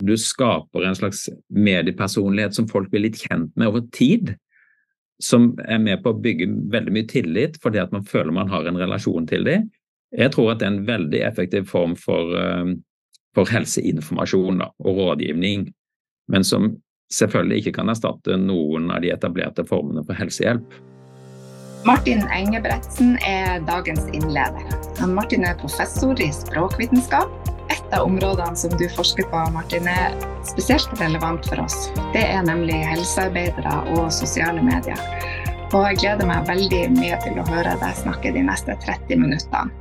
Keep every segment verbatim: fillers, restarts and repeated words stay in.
du skaper en slags mediepersonlighet som folk blir litt kjent med over tid, som er med på å bygge veldig mye tillit, fordi at man føler man har en relasjon til dem. Jeg tror at det er en veldig effektiv form for, for helseinformasjon da, og rådgivning, men som selvfølgelig ikke kan erstatte noen av de etablerte formene for helsehjelp. Martin Engebretsen er dagens innleder. Martin er professor i språkvitenskap. Et av områdene som du forsker på, Martin, er spesielt relevant for oss. Det er nemlig helsearbeidere og sosiale medier. Og jeg gleder meg veldig mye til å høre deg snakke de neste tretti minuttene.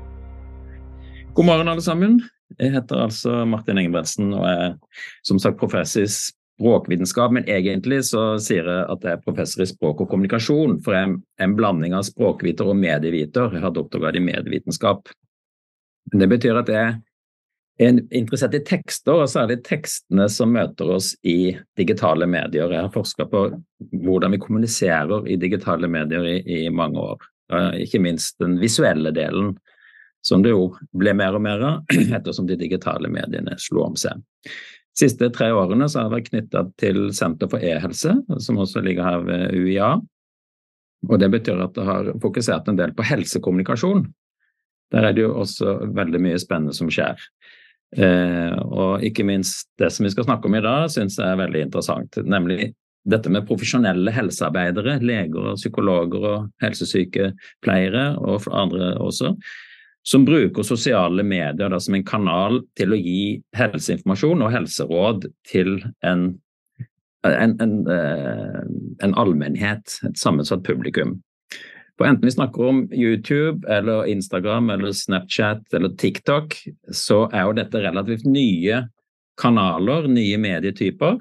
God morgen alle sammen. Jeg heter altså Martin Engebretsen og er som sagt professor i språkvitenskap, men egentlig så sier jeg at jeg er professor i språk og kommunikasjon, for jeg er en blanding av språkviter og medieviter. Jeg har doktorgrad i medievitenskap. Det betyr at jeg er interessert i tekster, og særlig tekstene som møter oss i digitale medier. Jeg har forsket på hvordan vi kommuniserer i digitale medier i, i mange år. Ikke minst den visuelle delen, som det jo ble mer og mer ettersom de digitale mediene slo om seg. De siste tre årene så har jeg vært knyttet til Senter for e-helse, som også ligger her ved U I A. Og det betyr at jeg har fokusert en del på helsekommunikasjon. Der er det jo også veldig mye spennende som skjer. Eh, og ikke minst det som vi skal snakke om i dag, synes jeg er veldig interessant, nemlig dette med profesjonelle helsearbeidere, leger, psykologer og helsesykepleiere og andre også, som bruker sosiale medier da, som en kanal til å gi helseinformasjon og helseråd til en, en, en, en allmennhet, et sammensatt publikum. For enten vi snakker om YouTube, eller Instagram, eller Snapchat, eller TikTok, så er jo dette relativt nye kanaler, nye medietyper,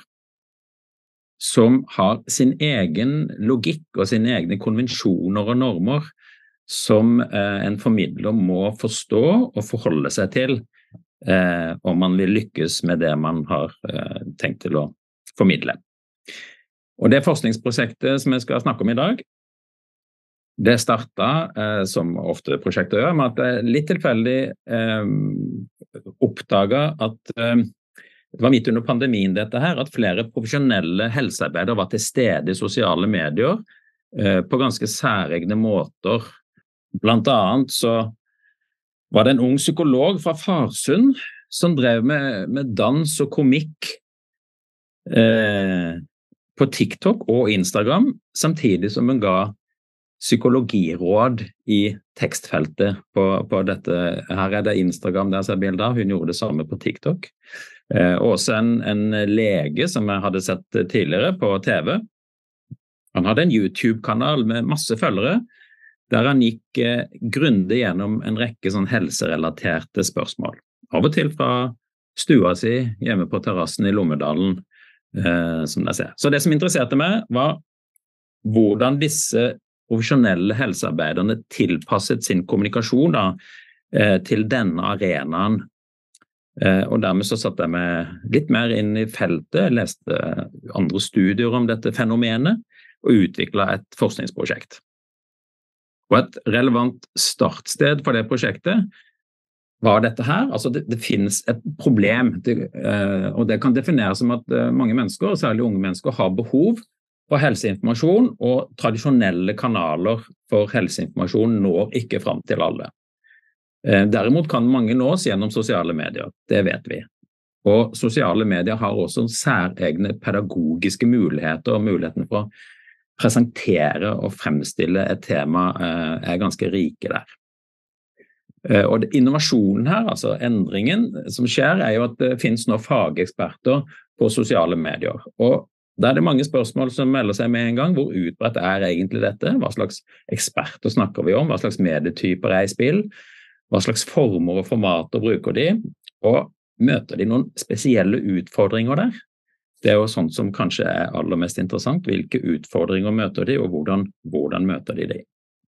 som har sin egen logikk og sine egne konvensjoner og normer, som eh, en formidler må forstå og forholde seg til eh, om man vil lykkes med det man har eh, tenkt til å formidle. Og det forskningsprosjektet som jeg skal snakke om i dag, det startet, eh, som ofte prosjekter gjør, med at jeg litt tilfeldig eh, oppdaget at eh, det var midt under pandemien dette her, at flere profesjonelle helsearbeidere var til stede i sosiale medier eh, på ganske særegne måter. Blant annet så var det en ung psykolog fra Farsund som drev med, med dans og komikk eh, på TikTok og Instagram, samtidig som hun ga psykologiråd i tekstfeltet på, på dette. Her er det Instagram der ser bilder, hun gjorde det samme på TikTok. Eh, også en, en lege som jeg hadde sett tidligere på T V. Han hadde en YouTube-kanal med masse følgere, der han gikk eh, grundig gjennom en rekke sånn helserelaterte spørsmål. Av og til fra stua si hjemme på terrassen i Lommedalen, eh, som jeg ser. Så det som interesserte meg var hvordan disse profesjonelle helsearbeiderne tilpasset sin kommunikasjon da, eh, til denne arenaen. Eh, og dermed så satt jeg meg litt mer inn i feltet, leste andre studier om dette fenomenet, og utviklet et forskningsprosjekt. Og et relevant startsted for det prosjektet var dette her. Altså det, det finnes et problem, det, eh, og det kan defineres som at eh, mange mennesker, særlig unge mennesker, har behov for helseinformasjon, og tradisjonelle kanaler for helseinformasjon når ikke frem til alle. Eh, derimot kan mange nås gjennom sosiale medier, det vet vi. Og sosiale medier har også særegne pedagogiske muligheter, og muligheten for å presentere og fremstille et tema eh, er ganske rike der. Eh, og det, innovasjonen her, altså endringen som skjer, er jo at det finnes nå fageksperter på sosiale medier. Og der er det mange spørsmål som melder seg med en gang. Hvor utbredt er egentlig dette? Hva slags eksperter snakker vi om? Hva slags medietyper er i spill? Hva slags former og formater bruker de? Og møter de noen spesielle utfordringer der? Det er jo sånt som kanskje er aller mest interessant. Hvilke utfordringer møter de, og hvordan, hvordan møter de de?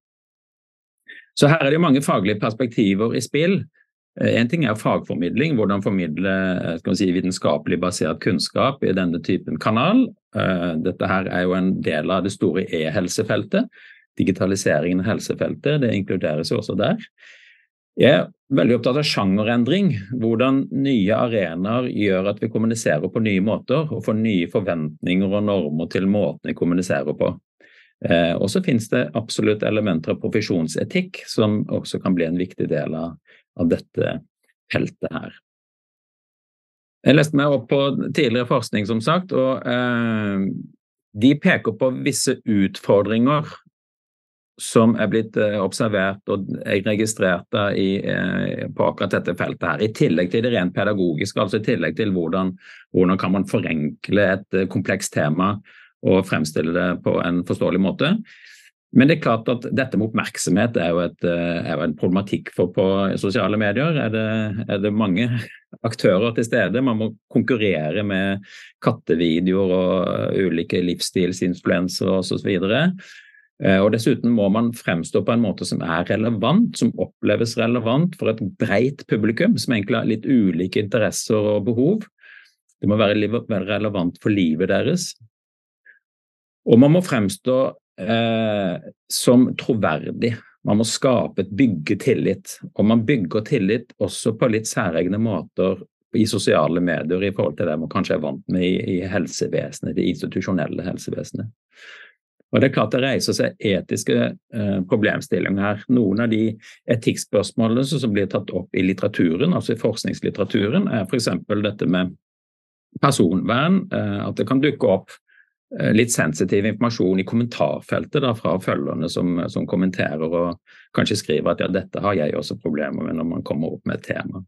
Så her er det mange faglige perspektiver i spill. En ting er fagformidling, hvordan formidle skal vi si, vitenskapelig basert kunnskap i denne typen kanal. Dette her er jo en del av det store e-helsefeltet. Digitaliseringen av helsefeltet, det inkluderes jo også der. Jeg er veldig opptatt av sjangerendring, hvordan nye arenaer gjør at vi kommuniserer på nye måter, og får nye forventninger og normer til måten vi kommuniserer på. Eh, og så finnes det absolutt elementer av profesjonsetikk, som også kan bli en viktig del av, av dette feltet her. Jeg leste meg opp på tidligere forskning, som sagt, og eh, de peker på visse utfordringer som er blitt observert og registrert i, på akkurat dette feltet her, i tillegg til det rent pedagogiske, altså i tillegg til hvordan, hvordan kan man forenkle et komplekst tema og fremstille det på en forståelig måte. Men det er klart at dette med oppmerksomhet er jo, et, er jo en problematikk for på sosiale medier. Er det, er det mange aktører til stede? Man må konkurrere med kattevideoer og ulike livsstilsinfluenser og så videre. Og dessuten må man fremstå på en måte som er relevant, som oppleves relevant for et breit publikum, som egentlig har litt ulike interesser og behov. Det må være, være relevant for livet deres. Og man må fremstå eh, som troverdig. Man må skape et bygge tillit. Og man bygger tillit også på litt særegne måter i sosiale medier i forhold til det man kanskje er vant med i, i helsevesenet, det institusjonelle helsevesenet. Og det er klart det reiser seg etiske eh, problemstillinger her. Noen av de etikkspørsmålene som blir tatt opp i litteraturen, altså i forskningslitteraturen, er for eksempel dette med personvern, eh, at det kan dukke opp eh, litt sensitiv informasjon i kommentarfeltet da, fra følgerne som, som kommenterer og kanskje skriver at ja, dette har jeg også problemer med når man kommer opp med et tema.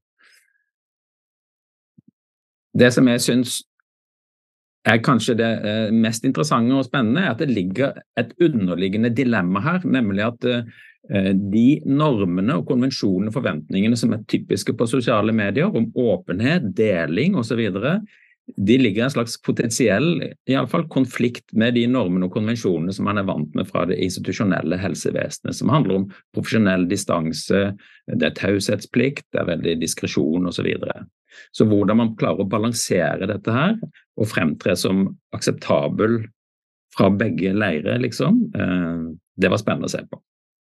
Det som jeg synes er kanskje det mest interessante og spennende, er at det ligger et underliggende dilemma her, nemlig at de normene og konvensjonene og forventningene som er typiske på sosiale medier, om åpenhet, deling og så videre, de ligger en slags potensiell, i alle fall konflikt med de normene og konvensjonene som man er vant med fra det institusjonelle helsevesenet, som handler om profesjonell distanse, det er taushetsplikt, det er veldig diskresjon og så videre. Så hvordan man klarer å balansere dette her, og fremtre som akseptabel fra begge leire, liksom, det var spennende å se på.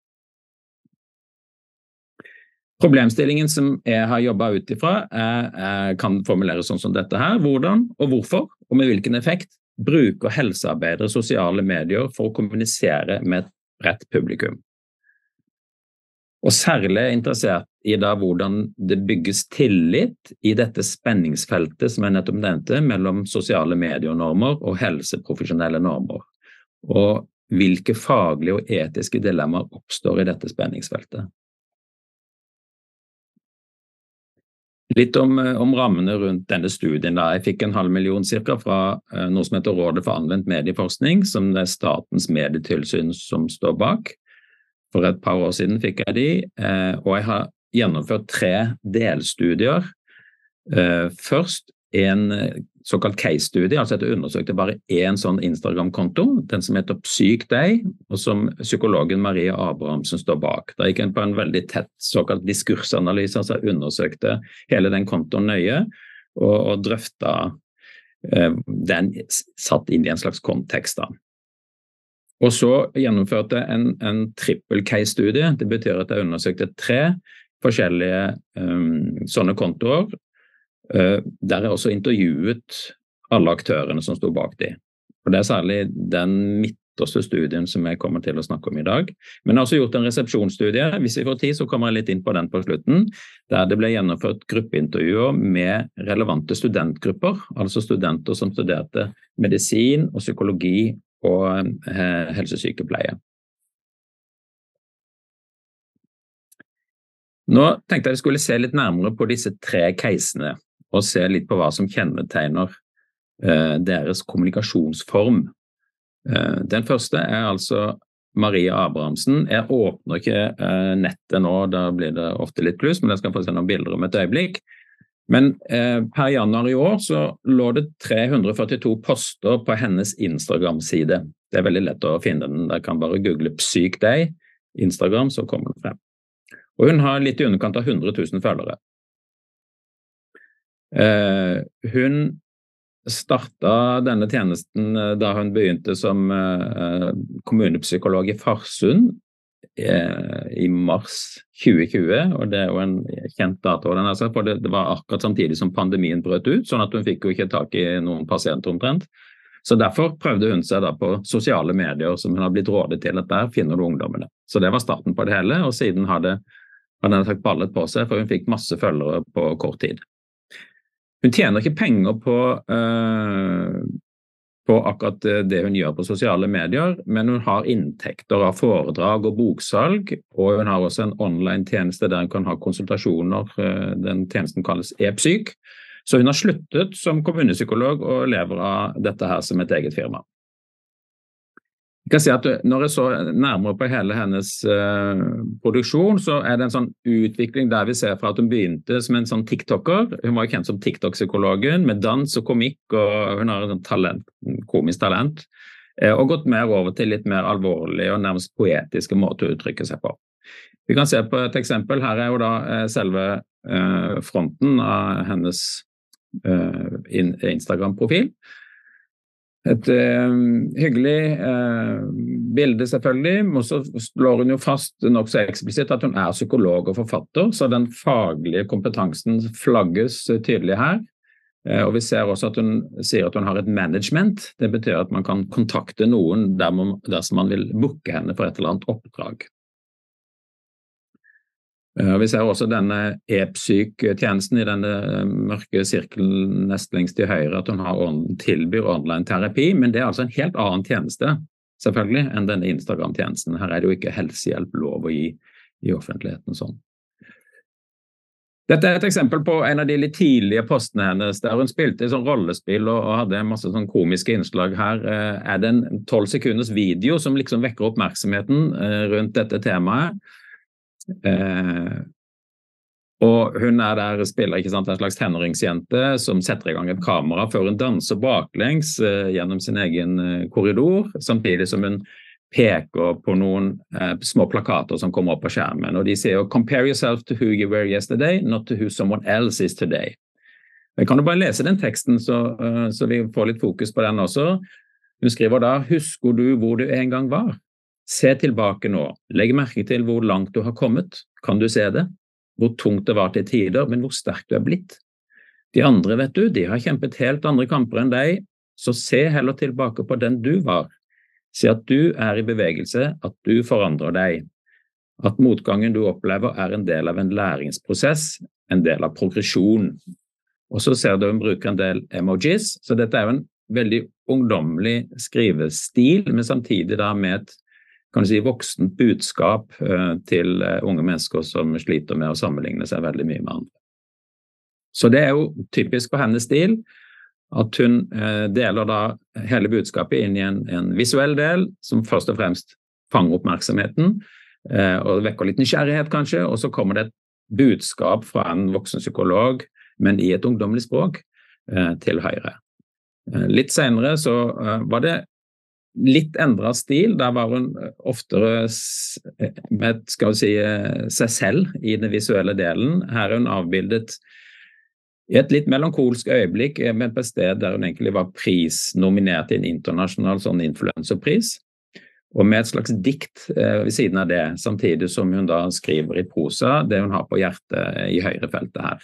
Problemstillingen som jeg har jobbet ut ifra er, er, kan formuleres sånn som dette her. Hvordan og hvorfor, og med hvilken effekt, bruker helsearbeidere sosiale medier for å kommunisere med et bredt publikum. Og særlig interessert i da hvordan det bygges tillit i dette spenningsfeltet som jeg nettopp nevnte, mellom sosiale medienormer og helseprofesjonelle normer. Og hvilke faglige og etiske dilemmaer oppstår i dette spenningsfeltet. Litt om, om rammene rundt denne studien. Da. Jeg fikk en halv million cirka fra uh, noe som heter Rådet for anvendt medieforskning, som det er statens medietilsyn som står bak. For et par år siden fikk jeg de, uh, og jeg har gjennomført tre delstudier. Uh, først en såkalt case-studie, altså jeg undersøkte bare en sånn Instagram-konto, den som heter Psyk deg, og som psykologen Marie Abrahamsen står bak. Da gikk jeg på en veldig tett såkalt diskursanalyse, altså jeg undersøkte hele den kontoen nøye, og, og drøfta uh, den satt inn i en slags kontekst da. Og så gjennomførte jeg en, en trippel case-studie, det betyr at jeg undersøkte tre forskjellige um, sånne kontoer, Uh, der jeg også intervjuet alle aktørene som stod bak de. Og det er særlig den midterste studien som jeg kommer til å snakke om i dag. Men jeg har også gjort en resepsjonsstudie. Hvis vi får tid, så kommer jeg litt inn på den på slutten, der det ble gjennomført gruppeintervjuer med relevante studentgrupper, altså studenter som studerte medisin og psykologi og uh, helsesykepleie. Nå tenkte jeg jeg skulle se litt nærmere på disse tre casene, og se litt på hva som kjennetegner uh, deres kommunikasjonsform. Uh, den første er altså Marie Abrahamsen. Jeg åpner ikke uh, nettet nå, da blir det ofte litt pluss, men jeg skal få se noen bilder om et øyeblikk. Men uh, per januar i år så lå det tre hundre førtito poster på hennes Instagram-side. Det er veldig lett å finne den, der kan bare google Psyk deg, Instagram, så kommer den frem. Og hun har litt i underkant av hundre tusen følgere. Uh, hun startet denne tjenesten da hun begynte som uh, kommunepsykolog i Farsund eh, i mars tjue tjue, og det er jo en kjent dato, den altså, for det, det var akkurat samtidig som pandemien brøt ut, sånn at hun fikk jo ikke tak i noen pasienter omtrent. Så derfor prøvde hun seg da på sosiale medier som hun har blitt rådet til, at der finner du ungdommene. Så det var starten på det hele, og siden har det har den sagt ballet på seg, for hun fikk masse følgere på kort tid. Hun tjener ikke penger på, uh, på akkurat det hun gjør på sosiale medier, men hun har inntekter av foredrag og boksalg, og hun har også en online tjeneste der hun kan ha konsultasjoner. Uh, den tjenesten kalles e-psyk. Så hun har sluttet som kommunepsykolog og lever av dette her som et eget firma. Jeg kan si at når jeg så nærmere på hele hennes uh, produksjon, så er det en sånn utvikling der vi ser fra at hun begynte som en sånn TikToker. Hun var jo kjent som TikTok-psykologen med dans og komikk, og hun har en talent, komisk talent, uh, og gått mer over til litt mer alvorlige og nærmest poetiske måter å uttrykke seg på. Vi kan se på et eksempel. Her er jo da uh, selve uh, fronten av hennes uh, in- Instagram-profil. Et uh, hyggelig uh, bilde selvfølgelig, men så slår hun jo fast nok så eksplisitt at hun er psykolog og forfatter, så den faglige kompetansen flagges tydelig her. Uh, og vi ser også at hun sier at hun har et management. Det betyr at man kan kontakte noen der man, dersom man vil booke henne for et eller annet oppdrag. Uh, vi ser også denne e-psyk-tjenesten i denne mørke sirkelen nest lengst til høyre, at hun har on- tilbyr online terapi, men det er altså en helt annen tjeneste, selvfølgelig, enn denne Instagram-tjenesten. Her er det jo ikke helsehjelp lov å gi i offentligheten sånn. Dette er et eksempel på en av de litt tidlige postene hennes, der hun spilte i sånn rollespill og, og hadde masse sånn komiske innslag. Her uh, er det en tolv sekunders video som liksom vekker oppmerksomheten uh, rundt dette temaet. Eh, og hun er der spiller ikke sant, en slags tenåringsjente som setter i gang et kamera før hun danser baklengs eh, gjennom sin egen eh, korridor, samtidig som hun peker på noen eh, små plakater som kommer opp på skjermen, og de sier jo "Compare yourself to who you were yesterday, not to who someone else is today." Jeg kan jo bare lese den teksten så, uh, så vi får litt fokus på den også. Hun skriver da: "Husker du hvor du en gang var? Se tilbake nå, legg merke til hvor langt du har kommet. Kan du se det? Hvor tungt det var til tider, men hvor sterk du er blitt. De andre, vet du, de har kjempet helt andre kamper enn deg, så se heller tilbake på den du var. Se at du er i bevegelse, at du forandrer deg. At motgangen du opplever er en del av en læringsprosess, en del av progresjon." Og så ser du hun bruker en del emojis, så dette er jo en veldig ungdomlig skrivestil, men samtidig da med et kan du si, voksent budskap uh, til uh, unge mennesker som sliter med å sammenligne seg veldig mye med andre. Så det er jo typisk for hennes stil, at hun uh, deler da hele budskapet inn i en, en visuell del, som først og fremst fanger oppmerksomheten, uh, og vekker litt nysgjerrighet kanskje, og så kommer det et budskap fra en voksen psykolog, men i et ungdomlig språk, uh, til høyre. Uh, litt senere så uh, var det litt endret stil, der var hun oftere med, skal vi si, seg selv i den visuelle delen. Her er hun avbildet i et litt melankolsk øyeblikk, men på et sted der hun egentlig var prisnominert i en internasjonal sånn influencerpris, og med et slags dikt eh, ved siden av det, samtidig som hun da skriver i prosa det hun har på hjertet i høyrefeltet her.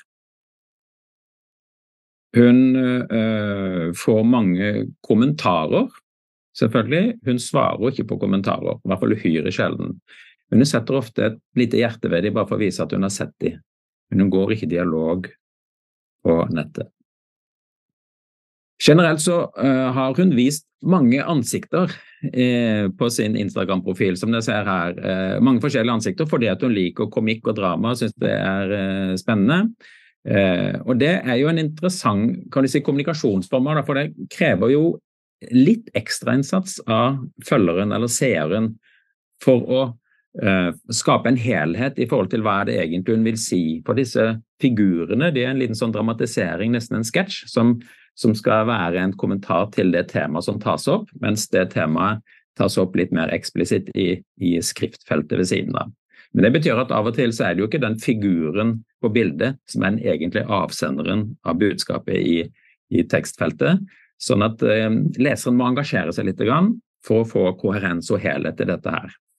Hun eh, får mange kommentarer, selvfølgelig. Hun svarer ikke på kommentarer, i hvert fall uhyre sjelden. Men hun setter ofte et lite hjerte ved dem, bare for å vise at hun har sett dem. Men hun går ikke i dialog på nettet. Generelt så uh, har hun vist mange ansikter eh, på sin Instagram-profil, som dere ser her. Eh, mange forskjellige ansikter, fordi at hun liker komikk og drama, synes det er eh, spennende. Eh, og det er jo en interessant, kan du si, kommunikasjonsform, for det krever jo litt ekstra innsats av følgeren eller seeren for å uh, skape en helhet i forhold til hva det egentlig hun vil si. For disse figurene, det er en liten sånn dramatisering, nesten en sketsj, som, som skal være en kommentar til det temaet som tas opp, mens det temaet tas opp litt mer eksplisitt i, i skriftfeltet ved siden av. Men det betyr at av og til så er det jo ikke den figuren på bildet som er den egentlige avsenderen av budskapet i, i tekstfeltet, sånn at eh, leseren må engasjere seg litt grann for å få koherens og helhet i dette her.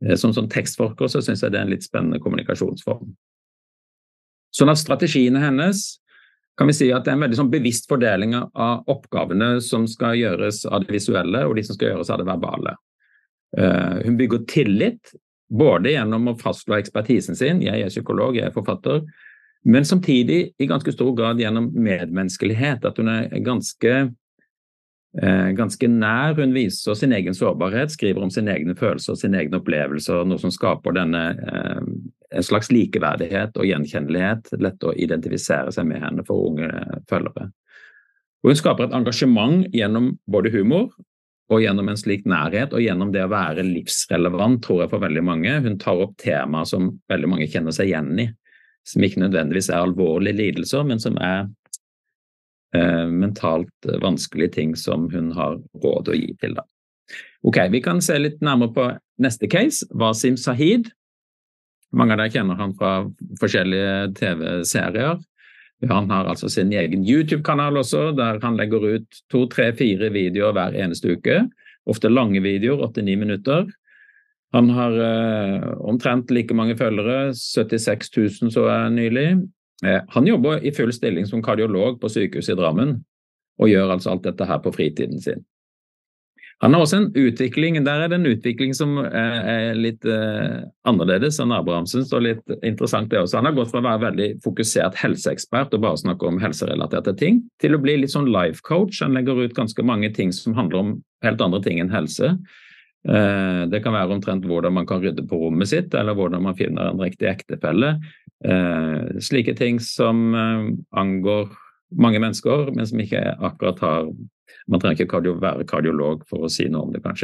Som, som tekstforsker så synes jeg det er en litt spennende kommunikasjonsform. Sånn at strategiene hennes kan vi si at det er en veldig sånn bevisst fordeling av oppgavene som skal gjøres av det visuelle og de som skal gjøres av det verbale. Uh, hun bygger tillit både gjennom å fastslå ekspertisen sin, jeg er psykolog, jeg er forfatter, men samtidig i ganske stor grad gjennom medmenneskelighet, at hun er ganske Eh, ganske nær, hun viser sin egen sårbarhet, skriver om sine egne følelser, sine egne opplevelser, noe som skaper denne eh, en slags likeverdighet og gjenkjennelighet, lett å identifisere seg med henne for unge følgere. Og hun skaper et engasjement gjennom både humor og gjennom en slik nærhet, og gjennom det å være livsrelevant, tror jeg for veldig mange. Hun tar opp temaer som veldig mange kjenner seg igjen i, som ikke nødvendigvis er alvorlige lidelser, men som er Eh, mentalt vanskelige ting som hun har råd å gi til da. Ok, vi kan se litt nærmere på neste case, Wasim Zahid. Mange av dere kjenner han fra forskjellige T V-serier. Han har altså sin egen YouTube-kanal også, der han legger ut to, tre, fire videoer hver eneste uke. Ofte lange videoer, åtte-ni minutter. Han har eh, omtrent like mange følgere, syttiseks tusen så er nylig. Han jobber i full stilling som kardiolog på sykehuset i Drammen, og gjør altså alt dette her på fritiden sin. Han har også en utvikling, der er det en utvikling som er litt eh, annerledes enn Abrahamsens, og litt interessant det også. Han har gått fra å være veldig fokusert helseekspert og bare snakke om helserelaterte ting, til å bli litt sånn life coach. Han legger ut ganske mange ting som handler om helt andre ting enn helse. Eh, det kan være omtrent hvordan man kan rydde på rommet sitt, eller hvordan man finner en riktig ektefelle. Eh, slike ting som eh, angår mange mennesker, men som ikke akkurat har, man trenger ikke kardio, være kardiolog for å si noe om det kanskje.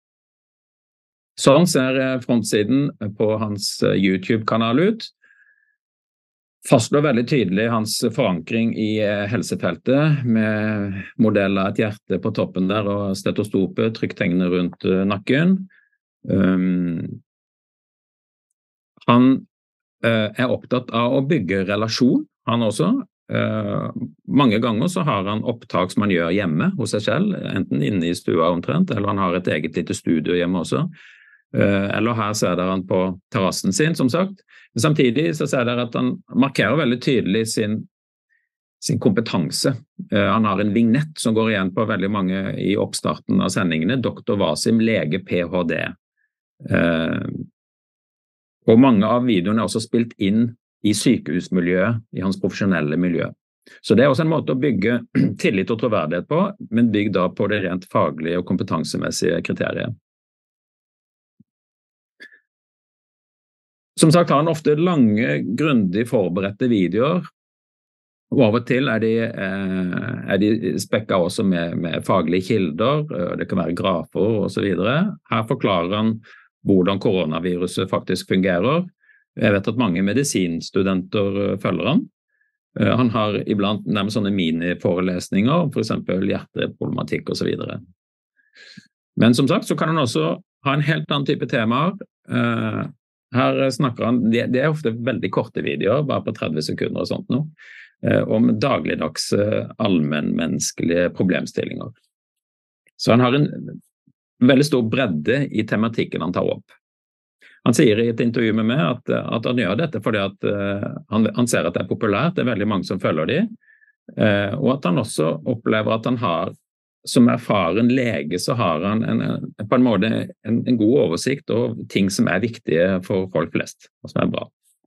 Sånn ser frontsiden på hans YouTube-kanal ut. Fastslår veldig tydelig hans forankring i helsefeltet, med modell av et hjerte på toppen der og stetoskopet, trykktegnet rundt nakken. Um, han er opptatt av å bygge relasjon, han også. Uh, mange ganger så har han opptak som han gjør hjemme hos seg selv, enten inne i stua omtrent, eller han har et eget lite studio hjemme også. Uh, eller her ser dere han på terrassen sin, som sagt. Men samtidig så ser dere at han markerer veldig tydelig sin, sin kompetanse. Uh, han har en vignett som går igjen på veldig mange i oppstarten av sendingene, doktor Wasim, lege P H D. Uh, Og mange av videoene er også spilt inn i sykehusmiljøet, i hans profesjonelle miljø. Så det er også en måte å bygge tillit og troverdighet på, men bygg da på det rent faglige og kompetansemessige kriteriet. Som sagt har han ofte lange, grundig forberedte videoer, og av og til er de, er de spekket også med, med faglige kilder, det kan være grafer og så videre. Her forklarer han hvordan koronaviruset faktisk fungerer. Jeg vet at mange medisinstudenter følger han. Han har iblant nærmest sånne mini-forelesninger, for eksempel hjerteproblematikk og så videre. Men som sagt så kan han også ha en helt annen type temaer. Her snakker han, det er ofte veldig korte videoer, bare på tretti sekunder og sånt nå, om dagligdags allmennmenneskelige problemstillinger. Så han har en veldig stor bredde i tematikken han tar opp. Han sier i et intervju med meg at, at han gjør dette fordi at uh, han, han ser at det er populært, det er veldig mange som følger de, uh, og at han også opplever at han har, som erfaren lege, så har han en, en, på en måte en, en god oversikt over ting som er viktige for folk flest, og som er bra.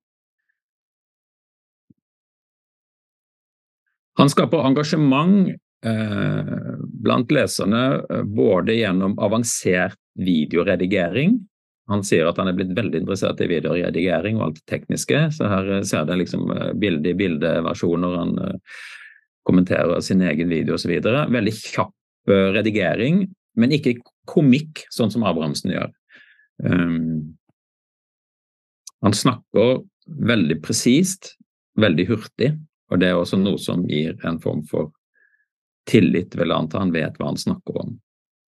Han skaper engasjement blant leserne både gjennom avansert videoredigering. Han sier at han er blitt veldig interessert i videoredigering og alt det tekniske, så her ser det liksom bilde-i-bilde-versjoner, han kommenterer sin egen video og så videre. Veldig kjapp redigering, men ikke komikk, sånn som Abrahamsen gjør. Um, han snakker veldig presist, veldig hurtig, og det er også noe som gir en form for tillit, vil jeg anta, han vet hva han snakker om.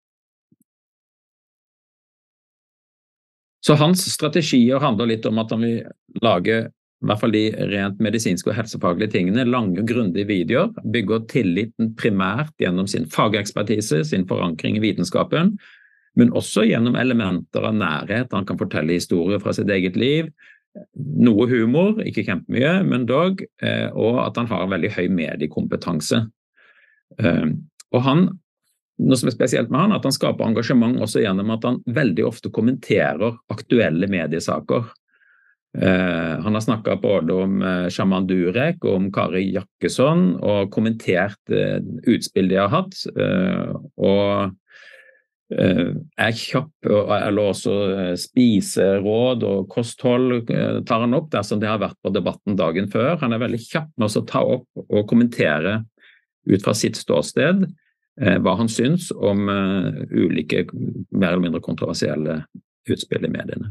Så hans strategier handler litt om at han vil lage i hvert fall de rent medisinske og helsefaglige tingene, lange, grundige videoer, bygger tilliten primært gjennom sin fagekspertise, sin forankring i vitenskapen, men også gjennom elementer av nærhet. Han kan fortelle historier fra sitt eget liv, noe humor, ikke kjempemye, men dog, eh, og at han har veldig høy mediekompetanse. Eh, og han, noe som er spesielt med han, at han skaper engasjement også gjennom at han veldig ofte kommenterer aktuelle mediesaker. Uh, han har snakket både om uh, Shaman Durek og om Kari Jakkesson og kommentert uh, utspill de har hatt uh, og uh, er kjapp og, eller også uh, spiseråd og kosthold uh, tar han opp dersom det har vært på debatten dagen før. Han er veldig kjapp med å ta opp og kommentere ut fra sitt ståsted uh, hva han syns om uh, ulike mer eller mindre kontroversielle utspill i mediene.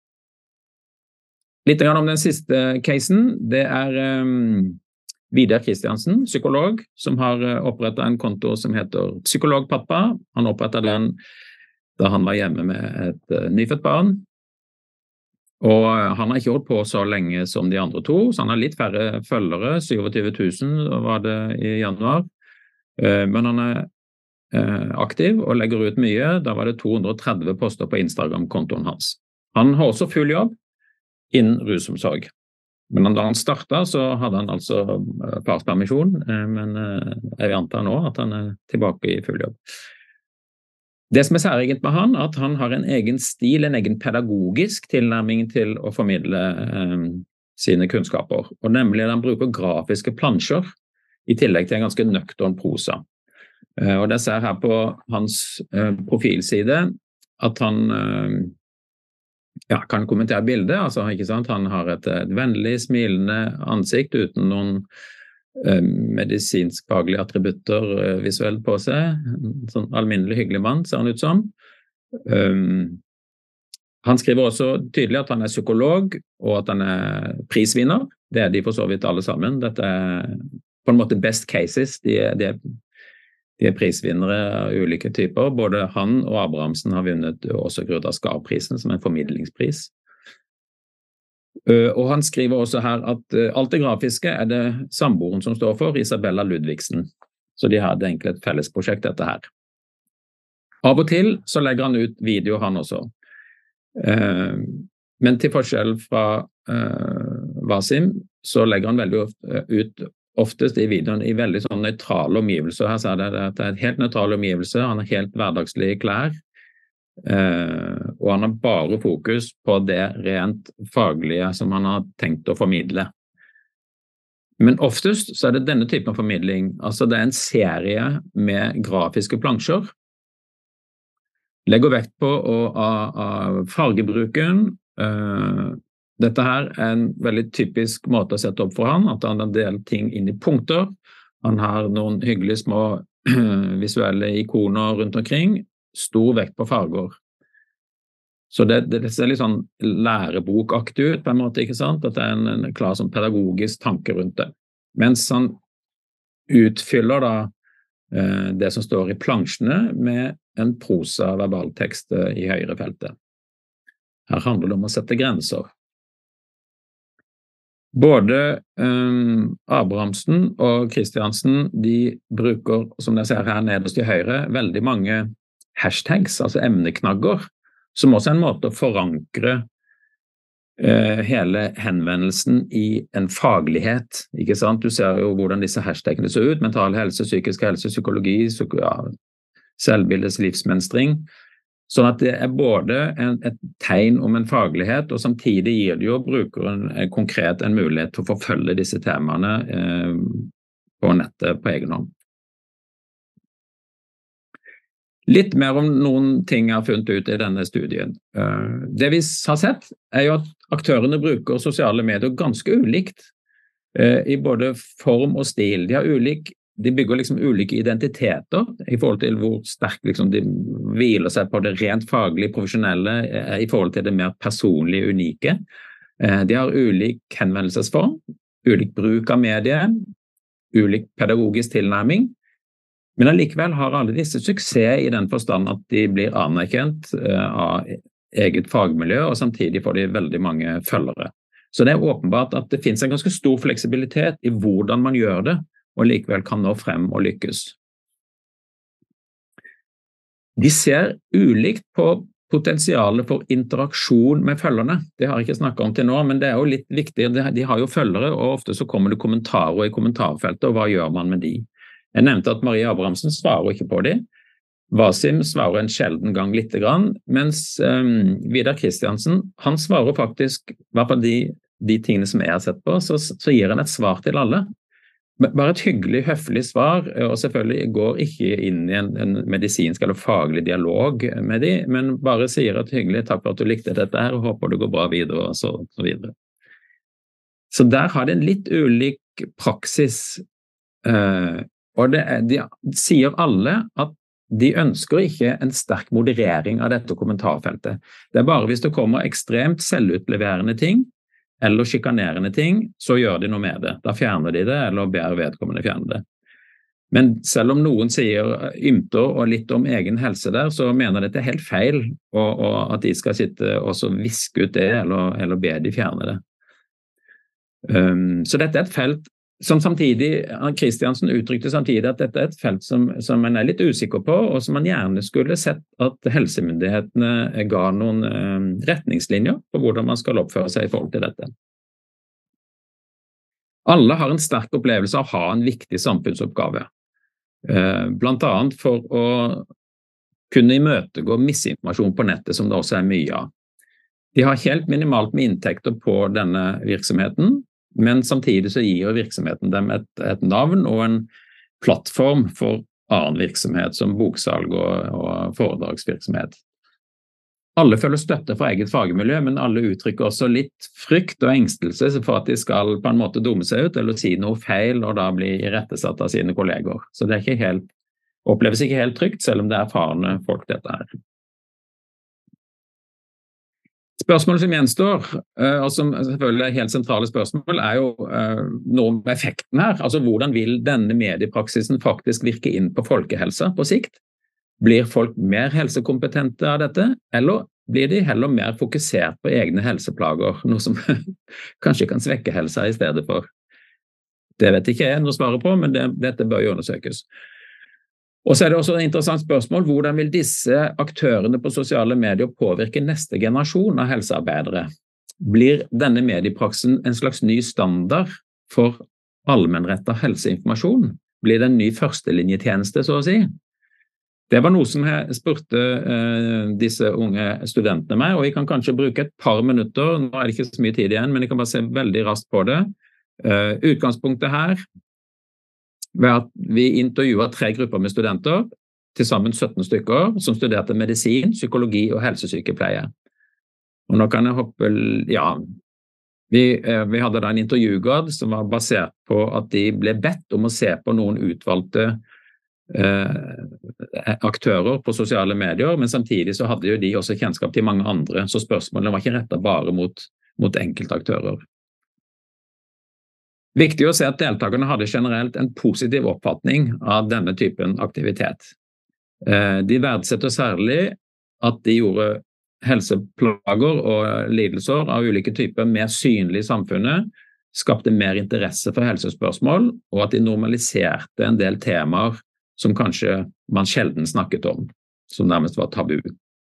Litt om den siste casen, det er um, Vidar Kristiansen, psykolog, som har opprettet en konto som heter Psykologpappa. Han opprettet den da han var hjemme med et uh, nyfødt barn. Og uh, han har ikke holdt på så lenge som de andre to, så han har litt færre følgere, tjuesyv tusen var det i januar. Uh, men han er uh, aktiv og legger ut mye. Da var det to hundre og tretti poster på Instagram-kontoen hans. Han har også full jobb innen rusomsorg. Men da han startet, så hadde han altså farspermisjon, men jeg antar nå at han er tilbake i full jobb. Det som er særegent med han, er at han har en egen stil, en egen pedagogisk tilnærming til å formidle eh, sine kunnskaper, og nemlig at han bruker grafiske plansjer i tillegg til en ganske nøktern prosa. Eh, og det ser her på hans eh, profilside at han eh, Ja, kan kommentere bildet, altså, ikke sant? Han har et, et vennlig, smilende ansikt uten noen eh, medisinsk-faglige attributter eh, visuelt på seg. En sånn alminnelig hyggelig mann, ser han ut som. Um, han skriver også tydelig at han er psykolog, og at han er prisvinner. Det er de for så vidt alle sammen. Dette er på en måte best cases, de er, de er De er prisvinnere av ulike typer. Både han og Abrahamsen har vunnet også Grøda Skar-prisen, som er en formidlingspris. Og han skriver også her at alt det grafiske er det samboeren som står for, Isabella Ludvigsen. Så de hadde egentlig et fellesprosjekt dette her. Av og til så legger han ut video han også. Men til forskjell fra Wasim, så legger han veldig ut oftest i videoen i veldig sånn nøytrale omgivelser. Her ser det at det er et helt nøytrale omgivelser, han har helt hverdagslige klær, eh, og han har bare fokus på det rent faglige som han har tenkt å formidle. Men oftest så er det denne typen av formidling, altså det er en serie med grafiske plansjer, legger vekt på å, av, av fargebruken, eh, Dette her er en veldig typisk måte å sette opp for han, at han har delt ting inn i punkter. Han har noen hyggelige små visuelle ikoner rundt omkring, stor vekt på farger. Så det, det, det ser litt sånn lærebokaktig ut på en måte, ikke sant? At det er en, en klar sånn pedagogisk tanke rundt det. Mens han utfyller da eh, det som står i plansjene med en prosa verbaltekst i høyre feltet. Her handler det om å sette grenser. Både um, Abrahamsen og Kristiansen, de bruker, som dere ser her nederst til høyre, veldig mange hashtags, altså emneknagger, som også er en måte å forankre uh, hele henvendelsen i en faglighet, ikke sant? Du ser jo hvordan disse hashtagene ser ut, mental helse, psykisk helse, psykologi, psyko, ja, selvbildes livsmønstring, sånn at det er både en, et tegn om en faglighet, og samtidig gir det jo brukeren eh, konkret en mulighet til å forfølge disse temaene eh, på nettet på egen hånd. Litt mer om noen ting jeg har funnet ut i denne studien. Uh, det vi har sett er jo at aktørene bruker sosiale medier ganske ulikt, uh, i både form og stil. De har ulik De bygger liksom ulike identiteter i forhold til hvor sterkt liksom de hviler seg på det rent faglige, profesjonelle, i forhold til det mer personlige, unike. De har ulik henvendelsesform, ulik bruk av medier, ulik pedagogisk tilnærming, men allikevel har alle disse suksess i den forstand at de blir anerkjent av eget fagmiljø, og samtidig får de veldig mange følgere. Så det er åpenbart at det finnes en ganske stor fleksibilitet i hvordan man gjør det, og likevel kan nå frem og lykkes. De ser ulikt på potensialet for interaksjon med følgerne. Det har jeg ikke snakket om til nå, men det er jo litt viktig. De har jo følgere, og ofte så kommer det kommentarer i kommentarfeltet, og hva gjør man med de? Jeg nevnte at Marie Abrahamsen svarer ikke på de. Wasim svarer en sjelden gang litt grann, mens um, Vidar Kristiansen, han svarer faktisk, i hvert fall de, de tingene som jeg har sett på, så, så gir han et svar til alle. Bare et hyggelig, høflig svar, og selvfølgelig går ikke inn i en, en medisinsk eller faglig dialog med de, men bare sier et hyggelig takk for at du likte dette her, og håper det går bra videre, og så, og så videre. Så der har det en litt ulik praksis, uh, og det er, de sier alle at de ønsker ikke en sterk moderering av dette kommentarfeltet. Det er bare hvis det kommer ekstremt selvutleverende ting, eller skikanerende ting, så gjør de noe med det. Da fjerner de det, eller ber vedkommende fjerne det. Men selv om noen sier ymter og litt om egen helse der, så mener dette er helt feil, og, og at de skal sitte og så viske ut det, eller, eller be de fjerne det. Um, så dette er et felt som samtidig, Kristiansen uttrykte samtidig at dette er et felt som, som man er litt usikker på, og som man gjerne skulle sett at helsemyndighetene ga noen eh, retningslinjer på hvordan man skal oppføre seg i forhold til dette. Alle har en sterk opplevelse av å ha en viktig samfunnsoppgave, eh, blant annet for å kunne imøtegå misinformasjon på nettet, som det også er mye av. De har helt minimalt med inntekter på denne virksomheten, men samtidig så gir virksomheten dem et, et navn og en plattform for annen virksomhet, som boksalg og, og foredragsvirksomhet. Alle føler støtte fra eget fagmiljø, men alle uttrykker også litt frykt og engstelse for at de skal på en måte dumme seg ut, eller si noe feil, og da bli irettesatt av sine kolleger. Så det er ikke helt, oppleves ikke helt trygt, selv om det er erfarne folk dette her. Spørsmålet som gjenstår, og som selvfølgelig er helt sentrale spørsmål, er jo noe om effekten her. Altså hvordan vil denne mediepraksisen faktisk virke inn på folkehelsa på sikt? Blir folk mer helsekompetente av dette, eller blir de heller mer fokusert på egne helseplager, noe som kanskje kan svekke helsa i stedet for? Det vet ikke jeg noe svare på, men det, dette bør jo undersøkes. Og så er det også et interessant spørsmål, hvordan vil disse aktørene på sosiale medier påvirke neste generasjon av helsearbeidere? Blir denne mediepraksen en slags ny standard for allmennrettet helseinformasjon? Blir det en ny førstelinjetjeneste, så å si? Det var noe som jeg spurte eh, disse unge studentene med, og jeg kan kanskje bruke et par minutter, nå er det ikke så mye tid igjen, men jeg kan bare se veldig raskt på det. Uh, utgangspunktet her ved at vi intervjuet tre grupper med studenter, til sammen sytten stykker, som studerte medisin, psykologi og helsesykepleie. Og nå kan jeg hoppe, ja, vi, eh, vi hadde da en intervjuguide som var basert på at de ble bedt om å se på noen utvalgte eh, aktører på sosiale medier, men samtidig så hadde jo de også kjennskap til mange andre, så spørsmålene var ikke rettet bare mot, mot enkeltaktører. Viktig å se at deltakerne hadde generelt en positiv oppfatning av denne typen aktivitet. De verdsetter særlig at de gjorde helseplager og lidelser av ulike typer mer synlige i samfunnet, skapte mer interesse for helsespørsmål, og at de normaliserte en del temaer som kanskje man sjelden snakket om, som nærmest var tabu.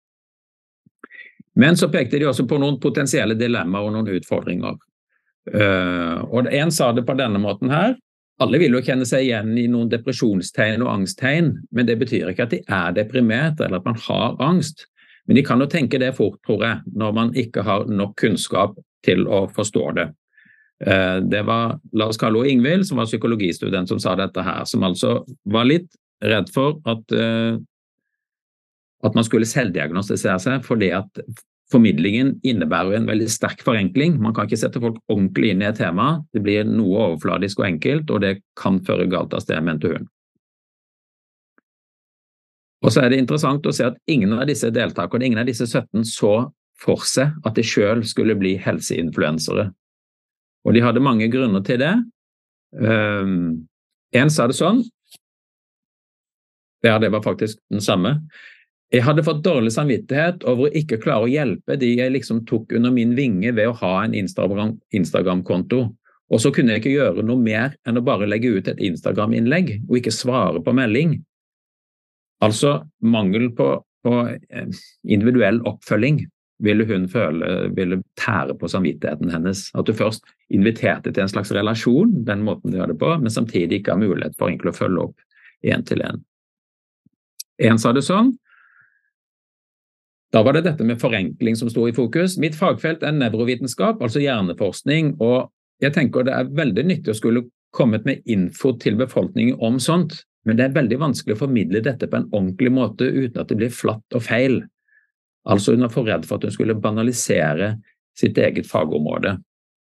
Men så pekte de også på noen potensielle dilemmaer og noen utfordringer. Uh, og en sa det på denne måten her, alle vil jo kjenne seg igjen i noen depresjonstegn og angsttegn, men det betyr ikke at de er deprimert eller at man har angst, men de kan jo tenke det fort, tror jeg, når man ikke har nok kunnskap til å forstå det. Uh, det var Lars Karlo Ingvild, som var psykologistudent, som sa dette her, som altså var litt redd for at, uh, at man skulle selvdiagnostisere seg, fordi at formidlingen innebærer en veldig sterk forenkling. Man kan ikke sette folk ordentlig inn i et tema. Det blir noe overfladisk og enkelt, og det kan føre galt av sted, mente hun. Og så er det interessant å se at ingen av disse deltakerne, ingen av disse sytten så for seg at de selv skulle bli helseinfluensere. Og de hadde mange grunner til det. Um, en sa det sånn, ja, det var faktisk den samme. Jeg hadde fått dårlig samvittighet over å ikke klare å hjelpe de jeg liksom tok under min vinge ved å ha en Instagram, Instagram-konto. Og så kunne jeg ikke gjøre noe mer enn å bare legge ut et Instagram-innlegg og ikke svare på melding. Altså mangel på, på individuell oppfølging ville hun føle, ville tære på samvittigheten hennes. At du først inviterte til en slags relasjon, den måten du gjør det på, men samtidig ikke har mulighet for egentlig å følge opp en til en. En sa det sånn, da var det dette med forenkling som stod i fokus. Mitt fagfelt er nevrovitenskap, altså hjerneforskning, og jeg tenker det er veldig nyttig å skulle kommet med info til befolkningen om sånt, men det er veldig vanskelig å formidle dette på en ordentlig måte uten at det blir flatt og feil. Altså hun var for redd for at hun skulle banalisere sitt eget fagområde.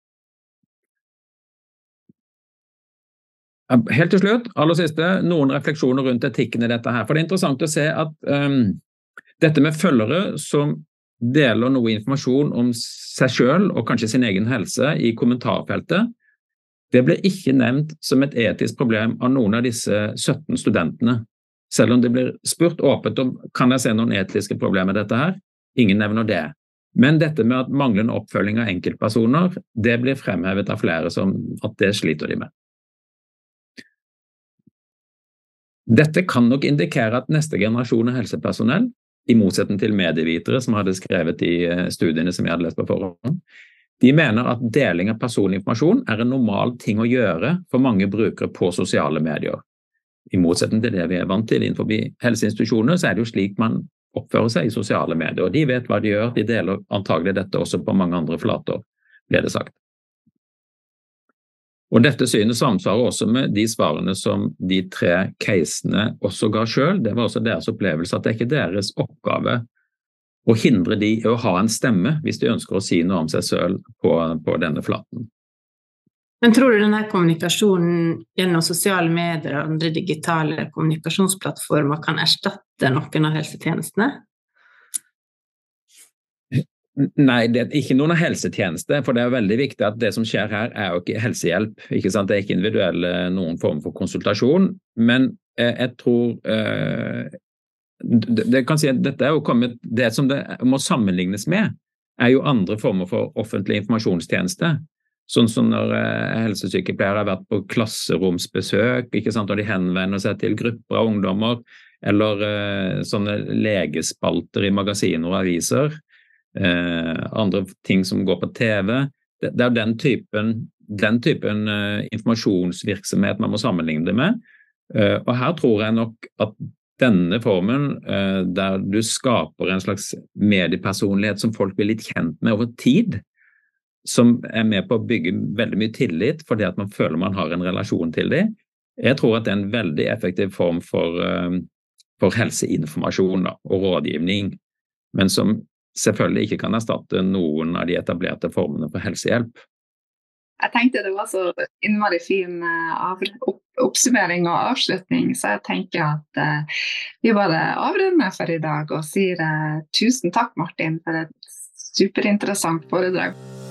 Helt til slutt, aller siste, noen refleksjoner rundt etikken i dette her, for det er interessant å se at um, dette med følgere som deler noe informasjon om seg selv og kanskje sin egen helse i kommentarfeltet, det ble ikke nevnt som et etisk problem av noen av disse sytten studentene. Selv om det blir spurt åpent om kan jeg se noen etiske problemer med dette her, ingen nevner det. Men dette med at manglende oppfølging av enkeltpersoner, det blir fremhevet av flere som at det sliter de med. Dette kan nok indikere at neste generasjon av helsepersonell, i motsetning til medievitere som hadde skrevet i studiene som jeg hadde lest på forhånd, de mener at deling av personlig informasjon er en normal ting å gjøre for mange brukere på sosiale medier. I motsetning til det vi er vant til innenfor helseinstitusjoner, så er det jo slik man oppfører seg i sosiale medier, og de vet hva de gjør, de deler antagelig dette også på mange andre flater, ble det sagt. Og dette synet samsvarer også med de svarene som de tre casene også ga selv. Det var også deres opplevelse at det ikke er deres oppgave å hindre de å ha en stemme hvis de ønsker å si noe om seg selv på, på denne flaten. Men tror du denne kommunikasjonen gjennom sosiale medier og andre digitale kommunikasjonsplattformer kan erstatte noen av helsetjenestene? Nei, det er ikke noen helsetjeneste, for det er veldig viktig at det som skjer her er jo ikke helsehjelp, ikke sant? Det er ikke individuell noen form for konsultasjon, men eh, jeg tror eh, det, det kan si at dette er jo kommet, det som det må sammenlignes med er jo andre former for offentlig informasjonstjeneste, sånn som når eh, helsesykepleiere har vært på klasseromsbesøk, ikke sant? Og de henvender seg til grupper av ungdommer, eller eh, sånne legespalter i magasiner og aviser, Eh, andre ting som går på T V, det, det er den typen, den typen eh, informasjonsvirksomhet man må sammenligne det med, eh, og her tror jeg nok at denne formen eh, der du skaper en slags mediepersonlighet som folk blir litt kjent med over tid, som er med på å bygge veldig mye tillit fordi at man føler man har en relasjon til dem, jeg tror at det er en veldig effektiv form for, eh, for helseinformasjon da, og rådgivning, men som selvfølgelig ikke kan erstatte noen av de etablerte formene for helsehjelp. Jeg tenkte det var så innmari fin av, opp, oppsummering og avslutning, så jeg tenker at uh, vi bare avrunder for i dag og sier uh, tusen takk, Martin, for et superinteressant foredrag.